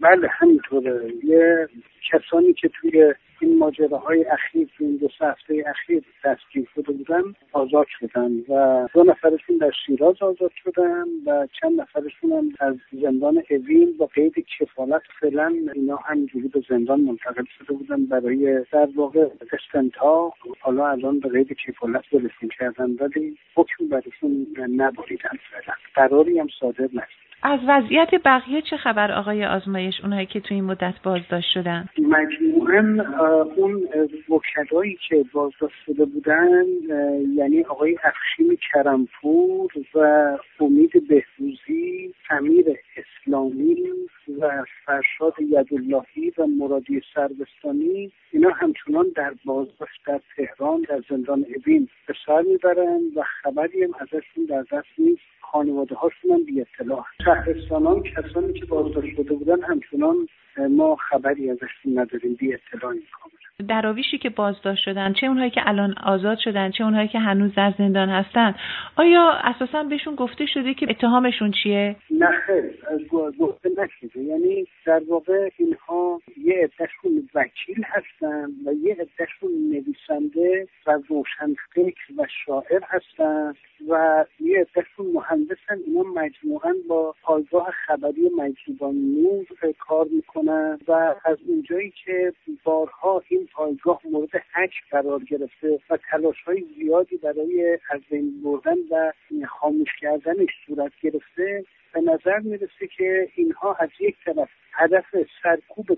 بله همینطوره. یه کسانی که توی این ماجراهای اخیر، توی این 2 هفته اخیر دستگیر شده بودن آزاد شدن و 2 نفرشون در شیراز آزاد شدن و چند نفرشون هم از زندان اوین با قید کفالت. فعلا اینا همینجوری به زندان منتقل شده بودن برای در واقع استنتاق. حالا الان به قید کفالت برسون کردن ولی حکم برشون نبریدن. فعلا قراری هم صادر نشد. از وضعیت بقیه چه خبر آقای آزمایش، اونهایی که تو این مدت بازداشت شدن؟ مجموعاً اون وکلایی که بازداشت شده بودن، یعنی آقای افشین کرمپور و امید بهروزی، امیر اسلامی و فرشاد یداللهی و مرادی سربستانی، اینا همچنان در بازداشت در تهران در زندان اوین به سر میبرن و خبری هم ازشون در دست نیست. خانواده هاشون هم بی اطلاع. شهرستانان کسانی که بازداشت شده بودن همچنان ما خبری ازشون نداریم، بی اطلاعی کاملا. دراویشی که بازداشت شدن، چه اونهایی که الان آزاد شدن چه اونهایی که هنوز در زندان هستن، آیا اساساً بهشون گفته شده که اتهامشون چیه؟ نه خیر، گفته نشده. یعنی در واقع اینها یه عدهشون وکیل هستن و یه عدهشون نویسنده و روشنفکر و شاعر هستن و یه عدهشون مهندسن. اینا مجموعاً با پایگاه خبری مجذوبان نور کار میکنن و از اونجایی که بارها این پایگاه مورد هک قرار گرفته و تلاش‌های زیادی برای از بین بردن و خاموش کردنش صورت گرفته، به نظر میرسه که اینها از یک طرف هدف سرکوب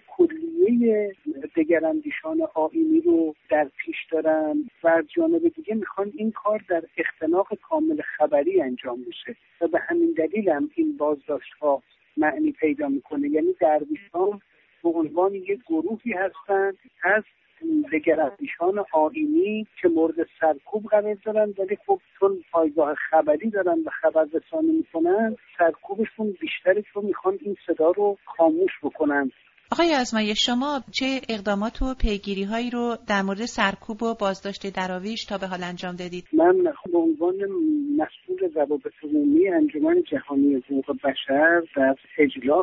کلیه دگراندیشان آیینی رو در پیش دارن و از جانب دیگه میخوان این کار در اختناق کامل خبری انجام بشه و به همین دلیل هم این بازداشت‌ها معنی پیدا میکنه. یعنی درویشان به عنوان یک گروهی هستند از دگراندیشان آیینی که مورد سرکوب قرار دارن، ولی خب چون پایگاه خبری دارن و خبررسانی میکنن، سرکوبشون بیشتره چون میخوان این صدا رو خاموش بکنن. آقای آزمایش، شما چه اقدامات و پیگیری‌هایی رو در مورد سرکوب و بازداشت دراویش تا به حال انجام دادید؟ من به عنوان مسئول روابط عمومی انجمن جهانی حقوق بشر در اجلاس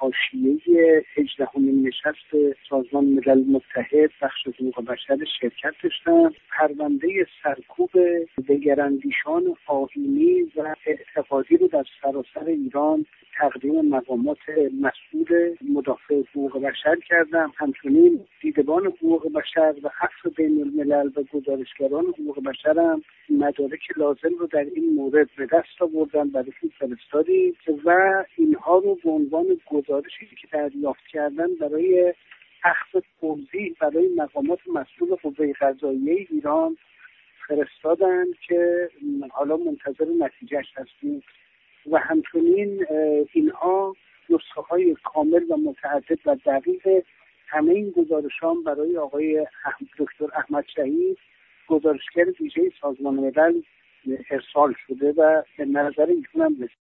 حاشیه 18مین نشست سازمان ملل متحد بخش حقوق بشر شرکت داشتم. پرونده سرکوب دگراندیشان آیینی و اعتقادی رو در سراسر ایران تقدیم مقامات مسئول مدافع حقوق بشر کردم. همچنین دیدبان حقوق بشر و عفو بین الملل و گزارشگران حقوق بشر هم مدارک لازم رو در این مورد به دست آوردن، برایشون فرستادیم و اینها رو به عنوان گزارشی که دریافت کردن برای اخذ توضیح برای مقامات مسئول قوه قضاییه ایران فرستادن که حالا منتظر نتیجهش هستیم و همچنین اینها نسخه های کامل و متعدد و دقیق همه این گزارشان برای آقای دکتر احمد شهید گزارشگر ویژه سازمان ملل ارسال شده و به نظر ایشون هم